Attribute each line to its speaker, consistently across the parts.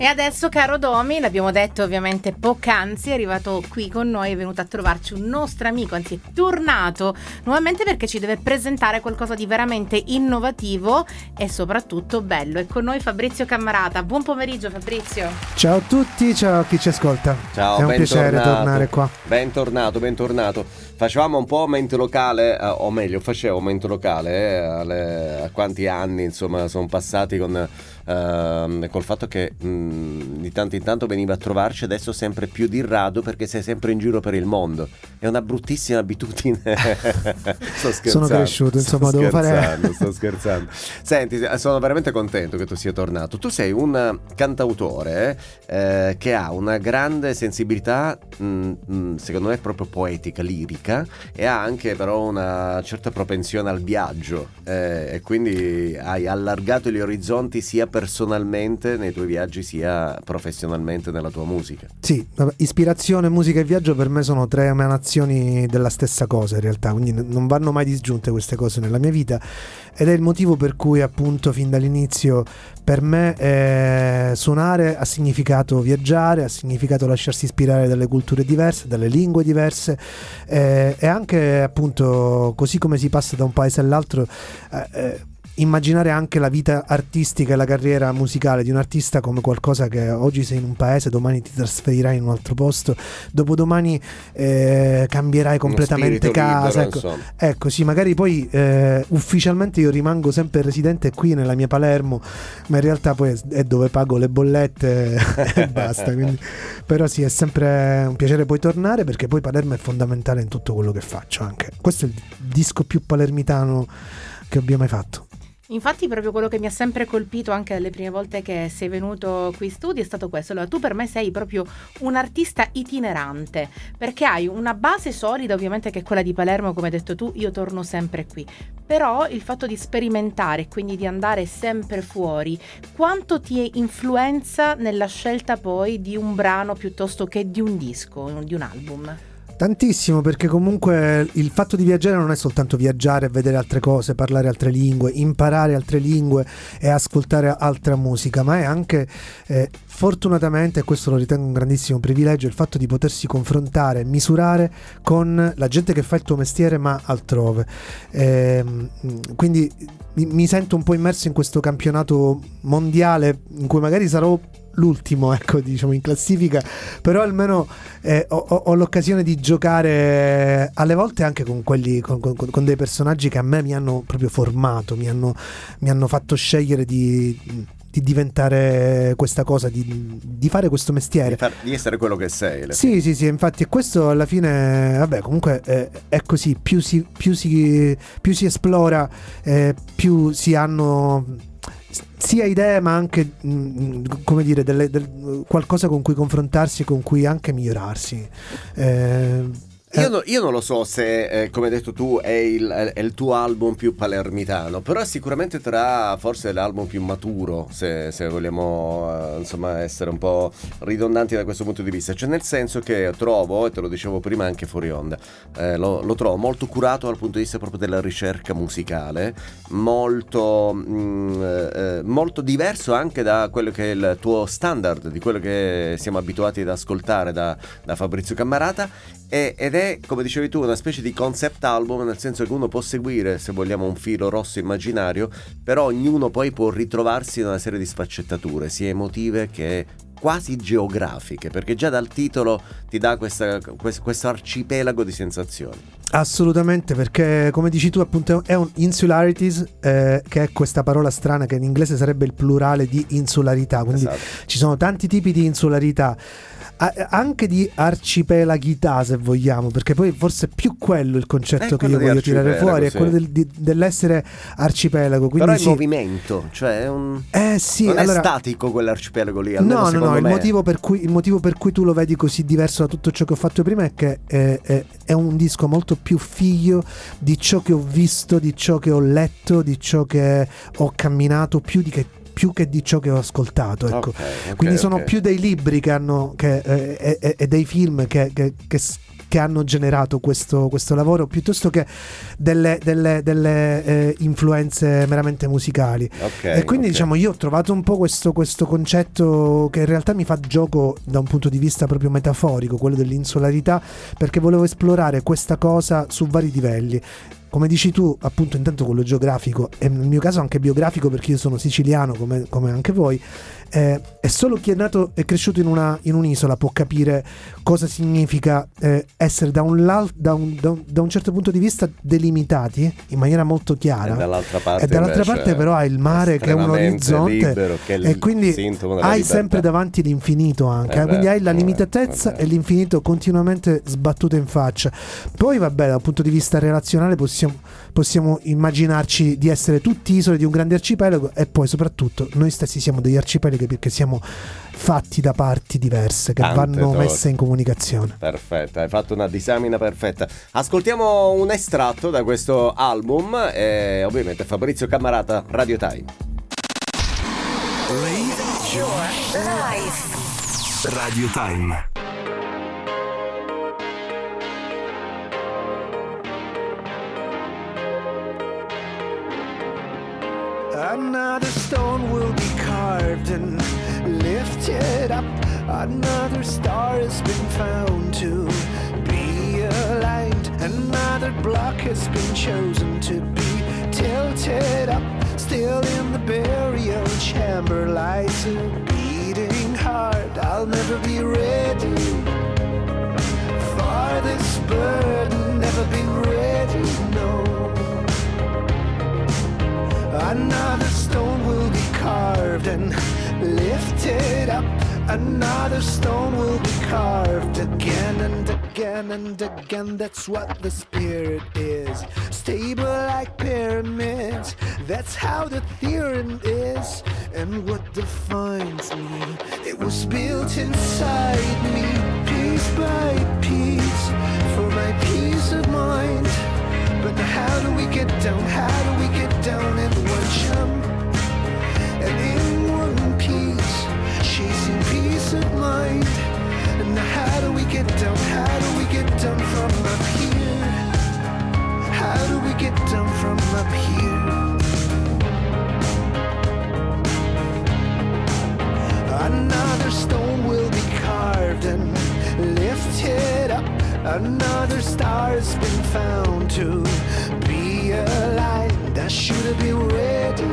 Speaker 1: E adesso, caro Domi, l'abbiamo detto ovviamente poc'anzi, è arrivato qui con noi, è venuto a trovarci un nostro amico, anzi è tornato nuovamente perché ci deve presentare qualcosa di veramente innovativo e soprattutto bello. È con noi Fabrizio Cammarata. Buon pomeriggio, Fabrizio.
Speaker 2: Ciao a tutti, ciao a chi ci ascolta.
Speaker 3: Ciao,
Speaker 2: è un piacere tornare qua.
Speaker 3: Bentornato. Facevamo un po' mente locale, o meglio, facevo mente locale a quanti anni insomma sono passati col fatto che di tanto in tanto veniva a trovarci, adesso sempre più di rado perché sei sempre in giro per il mondo. È una bruttissima abitudine. Sto scherzando.
Speaker 2: Sono cresciuto, insomma,
Speaker 3: sto scherzando. Senti, sono veramente contento che tu sia tornato. Tu sei un cantautore che ha una grande sensibilità, secondo me proprio poetica, lirica, e ha anche però una certa propensione al viaggio, e quindi hai allargato gli orizzonti sia personalmente nei tuoi viaggi sia professionalmente nella tua musica.
Speaker 2: Sì, ispirazione, musica e viaggio per me sono tre emanazioni della stessa cosa in realtà, quindi non vanno mai disgiunte queste cose nella mia vita, ed è il motivo per cui appunto fin dall'inizio per me suonare ha significato viaggiare, ha significato lasciarsi ispirare dalle culture diverse, dalle lingue diverse, e anche appunto così come si passa da un paese all'altro, immaginare anche la vita artistica e la carriera musicale di un artista come qualcosa che oggi sei in un paese, domani ti trasferirai in un altro posto, dopodomani cambierai completamente casa,
Speaker 3: libero,
Speaker 2: ecco sì, magari poi ufficialmente io rimango sempre residente qui nella mia Palermo, ma in realtà poi è dove pago le bollette e basta, quindi, però sì, è sempre un piacere poi tornare, perché poi Palermo è fondamentale in tutto quello che faccio. Anche questo è il disco più palermitano che abbia mai fatto.
Speaker 1: Infatti proprio quello che mi ha sempre colpito anche dalle prime volte che sei venuto qui in studio è stato questo. Allora, tu per me sei proprio un artista itinerante, perché hai una base solida ovviamente che è quella di Palermo, come hai detto tu, io torno sempre qui, però il fatto di sperimentare, quindi di andare sempre fuori, quanto ti influenza nella scelta poi di un brano piuttosto che di un disco, di un album?
Speaker 2: Tantissimo, perché comunque il fatto di viaggiare non è soltanto viaggiare, vedere altre cose, parlare altre lingue, imparare altre lingue e ascoltare altra musica, ma è anche fortunatamente, e questo lo ritengo un grandissimo privilegio, il fatto di potersi confrontare, misurare con la gente che fa il tuo mestiere ma altrove. Quindi mi sento un po' immerso in questo campionato mondiale in cui magari sarò l'ultimo, ecco, diciamo in classifica, però almeno ho l'occasione di giocare alle volte anche con quelli con dei personaggi che a me mi hanno proprio formato, mi hanno fatto scegliere di diventare questa cosa, di fare questo mestiere,
Speaker 3: di essere quello che sei.
Speaker 2: Sì, infatti, e questo alla fine, vabbè, comunque è così, più si esplora, più si hanno sia idee ma anche come dire qualcosa con cui confrontarsi e con cui anche migliorarsi.
Speaker 3: Io non lo so se, come hai detto tu, è il tuo album più palermitano, però sicuramente forse l'album più maturo, se vogliamo insomma essere un po' ridondanti da questo punto di vista, cioè nel senso che trovo, e te lo dicevo prima anche fuori onda, lo trovo molto curato dal punto di vista proprio della ricerca musicale, molto diverso anche da quello che è il tuo standard, di quello che siamo abituati ad ascoltare da Fabrizio Cammarata, ed è, come dicevi tu, una specie di concept album, nel senso che uno può seguire, se vogliamo, un filo rosso immaginario, però ognuno poi può ritrovarsi in una serie di sfaccettature, sia emotive che quasi geografiche, perché già dal titolo ti dà questo arcipelago di sensazioni.
Speaker 2: Assolutamente, perché come dici tu appunto è un insularities, che è questa parola strana che in inglese sarebbe il plurale di insularità, quindi esatto. Ci sono tanti tipi di insularità, anche di arcipelaghità se vogliamo, perché poi forse è più quello il concetto che io voglio tirare fuori, sì. È quello dell'essere arcipelago, quindi
Speaker 3: però è
Speaker 2: sì.
Speaker 3: Movimento, cioè è un
Speaker 2: sì,
Speaker 3: non
Speaker 2: allora,
Speaker 3: è statico quell'arcipelago lì,
Speaker 2: no, il motivo per cui tu lo vedi così diverso da tutto ciò che ho fatto prima è che è un disco molto più figlio di ciò che ho visto, di ciò che ho letto, di ciò che ho camminato, più che di ciò che ho ascoltato, ecco. Okay, quindi sono più dei libri che hanno e dei film che che hanno generato questo lavoro, piuttosto che delle influenze meramente musicali. E quindi diciamo io ho trovato un po' questo concetto che in realtà mi fa gioco da un punto di vista proprio metaforico, quello dell'insolarità, perché volevo esplorare questa cosa su vari livelli. Come dici tu, appunto, intanto quello geografico e nel mio caso anche biografico, perché io sono siciliano come anche voi. È solo chi è nato e cresciuto in un'isola può capire cosa significa essere da un certo punto di vista delimitati in maniera molto chiara,
Speaker 3: e dall'altra parte
Speaker 2: però hai il mare che è un orizzonte
Speaker 3: libero, che è
Speaker 2: e quindi hai sempre davanti l'infinito anche, quindi hai la limitatezza e l'infinito continuamente sbattuto in faccia. Poi vabbè, dal punto di vista relazionale possiamo immaginarci di essere tutti isole di un grande arcipelago, e poi soprattutto noi stessi siamo degli arcipelaghi perché siamo fatti da parti diverse che vanno messe in comunicazione.
Speaker 3: Perfetto, hai fatto una disamina perfetta. Ascoltiamo un estratto da questo album e ovviamente Fabrizio Cammarata, Radio Time.
Speaker 4: Radio Time.
Speaker 5: Another stone will be carved and lifted up. Another star has been found to be aligned. Another block has been chosen to be tilted up. Still in the burial chamber lies a beating heart. I'll never be ready for this burden. Never been ready, no. Another stone will be carved and lifted up. Another stone will be carved again and again and again. That's what the spirit is. Stable like pyramids. That's how the theorem is. And what defines me, it was built inside me, piece by piece, for my peace of mind. But how do we get down? How do we get down in one jump and in one piece, chasing peace of mind? And how do we get down? How do we get down from up here? How do we get down from up here? Another stone will be carved and lifted up. Another star has been found to be aligned. I should have been ready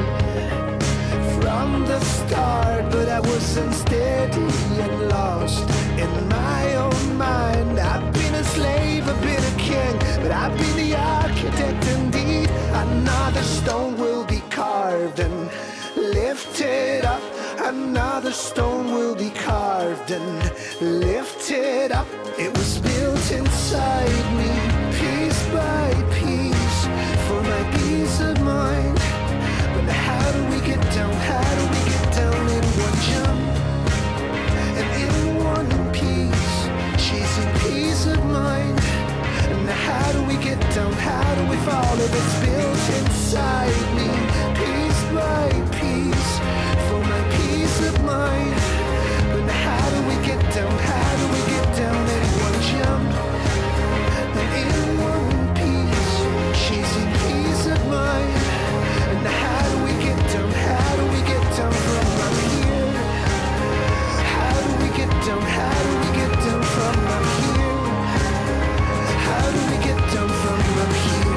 Speaker 5: from the start, but I was unsteady and lost in my own mind. I've been a slave, I've been a king, but I've been the architect indeed. Another stone will be carved and lifted up. Another stone will be carved and lifted up. It was built inside me, piece by piece, for my peace of mind. But how do we get down? How do we get down in one jump and in one piece, chasing peace of mind? And how do we get down? How do we fall if it's built inside me, piece by piece, for my peace of mind? But how do we get down? How do we get down in one jump and in one piece, chasing peace of mind? And how do we get down? How do we get down from up here? How do we get down? How do we get down from up here? How do we get down from up here?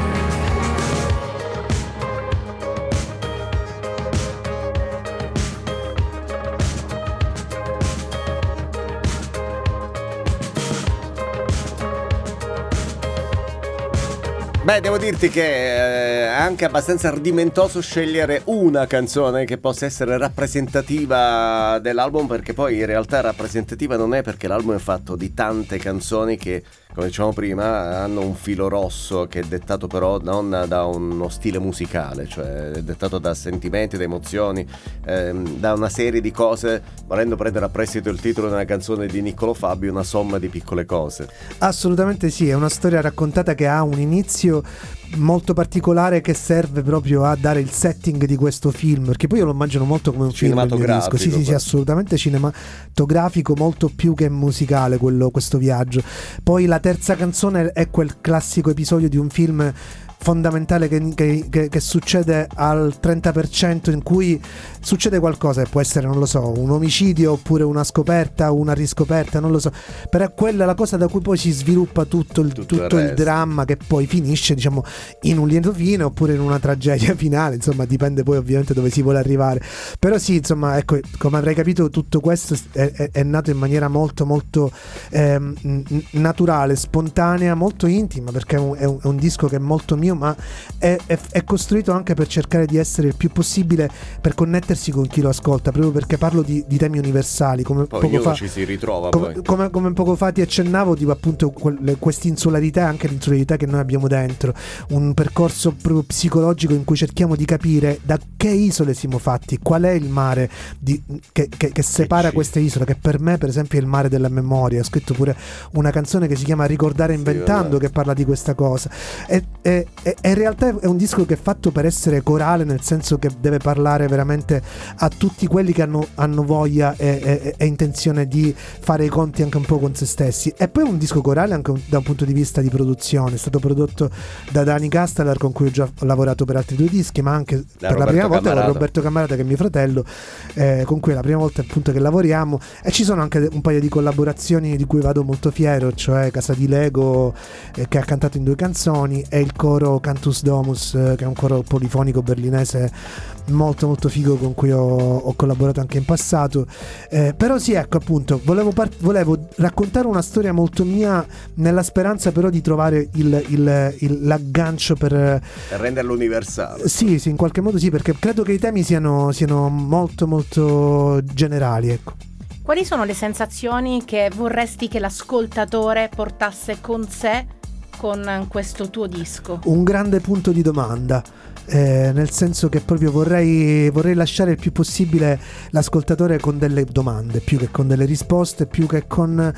Speaker 3: Beh, devo dirti che è anche abbastanza ardimentoso scegliere una canzone che possa essere rappresentativa dell'album, perché poi in realtà rappresentativa non è, perché l'album è fatto di tante canzoni che, come dicevamo prima, hanno un filo rosso che è dettato però non da uno stile musicale, cioè è dettato da sentimenti, da emozioni, da una serie di cose, volendo prendere a prestito il titolo di una canzone di Niccolò Fabbio, una somma di piccole cose.
Speaker 2: Assolutamente sì, è una storia raccontata che ha un inizio inizio molto particolare che serve proprio a dare il setting di questo film, perché poi io lo immagino molto come un film
Speaker 3: cinematografico.
Speaker 2: Sì, assolutamente cinematografico, molto più che musicale questo viaggio. Poi la terza canzone è quel classico episodio di un film fondamentale che succede al 30%, in cui succede qualcosa, può essere, non lo so, un omicidio oppure una scoperta, una riscoperta, non lo so, però quella è la cosa da cui poi si sviluppa tutto il dramma, che poi finisce, diciamo, in un lieto fine oppure in una tragedia finale, insomma dipende poi ovviamente dove si vuole arrivare. Però sì, insomma, ecco, come avrei capito, tutto questo è nato in maniera molto molto naturale, spontanea, molto intima, perché è un disco che è molto mio, ma è costruito anche per cercare di essere il più possibile, per connettersi con chi lo ascolta, proprio perché parlo di temi universali, come
Speaker 3: poi
Speaker 2: poco fa
Speaker 3: ci si ritrova,
Speaker 2: come poco fa ti accennavo, tipo appunto questa insularità, anche l'insularità che noi abbiamo dentro, un percorso proprio psicologico in cui cerchiamo di capire da che isole siamo fatti, qual è il mare che separa queste isole, che per me per esempio è il mare della memoria. Ho scritto pure una canzone che si chiama Ricordare inventando, che parla di questa cosa, e in realtà è un disco che è fatto per essere corale, nel senso che deve parlare veramente a tutti quelli che hanno voglia e intenzione di fare i conti anche un po' con se stessi. E poi è un disco corale anche da un punto di vista di produzione. È stato prodotto da Dani Castelar, con cui ho già lavorato per altri 2 dischi, ma anche per la prima volta con Roberto Cammarata, che è mio fratello, con cui è la prima volta appunto che lavoriamo. E ci sono anche un paio di collaborazioni di cui vado molto fiero, cioè Casa di Lego, che ha cantato in 2 canzoni, e il coro Cantus Domus, che è un coro polifonico berlinese molto molto figo, con cui ho collaborato anche in passato. Però sì, ecco, appunto, volevo raccontare una storia molto mia, nella speranza però di trovare l'aggancio per
Speaker 3: renderlo universale.
Speaker 2: Sì, in qualche modo sì, perché credo che i temi siano molto molto generali, ecco.
Speaker 1: Quali sono le sensazioni che vorresti che l'ascoltatore portasse con sé con questo tuo disco?
Speaker 2: Un grande punto di domanda, nel senso che proprio vorrei lasciare il più possibile l'ascoltatore con delle domande, più che con delle risposte, più che con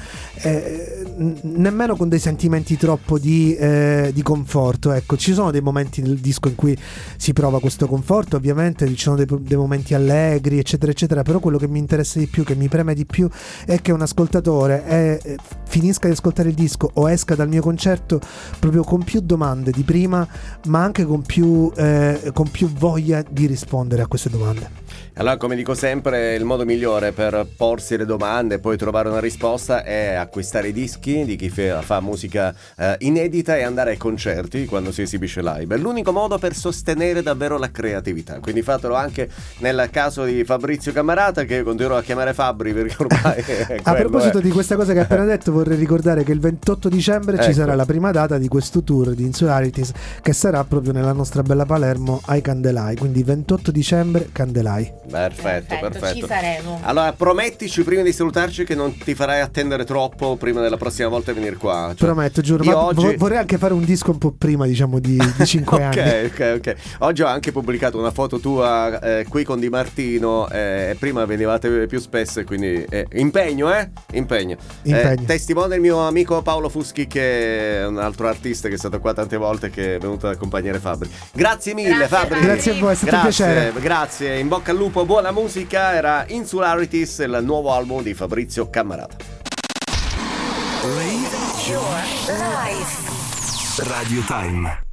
Speaker 2: nemmeno con dei sentimenti troppo di conforto. Ecco, ci sono dei momenti nel disco in cui si prova questo conforto, ovviamente ci sono dei momenti allegri, eccetera eccetera, però quello che mi interessa di più, che mi preme di più, è che un ascoltatore finisca di ascoltare il disco o esca dal mio concerto proprio con più domande di prima, ma anche con più voglia di rispondere a queste domande.
Speaker 3: Allora, come dico sempre, il modo migliore per porsi le domande e poi trovare una risposta è acquistare i dischi di chi fa musica inedita e andare ai concerti quando si esibisce live. È l'unico modo per sostenere davvero la creatività, quindi fatelo anche nel caso di Fabrizio Cammarata, che continuo a chiamare Fabri perché ormai
Speaker 2: a proposito di questa cosa che hai appena detto, vorrei ricordare che il 28 dicembre ci sarà la prima data di questo tour di Insularities, che sarà proprio nella nostra bella Palermo ai Candelai, quindi 28 dicembre Candelai.
Speaker 3: Perfetto.
Speaker 1: Ci saremo.
Speaker 3: Allora, promettici prima di salutarci che non ti farai attendere troppo prima della prossima volta venire qua.
Speaker 2: Prometto, giuro. Ma
Speaker 3: oggi...
Speaker 2: vorrei anche fare un disco un po' prima, diciamo, di 5 anni.
Speaker 3: Ok. Oggi ho anche pubblicato una foto tua qui con Di Martino. Prima venivate più spesso, e quindi impegno. Testimone il mio amico Paolo Fuschi, che è un altro artista che è stato qua tante volte, che è venuto ad accompagnare Fabri. Grazie mille, Fabri.
Speaker 2: Grazie a voi, è stato un piacere.
Speaker 3: Grazie, in bocca al lupo, buona musica. Era Insularities, il nuovo album di Fabrizio Cammarata.
Speaker 4: Radio Time.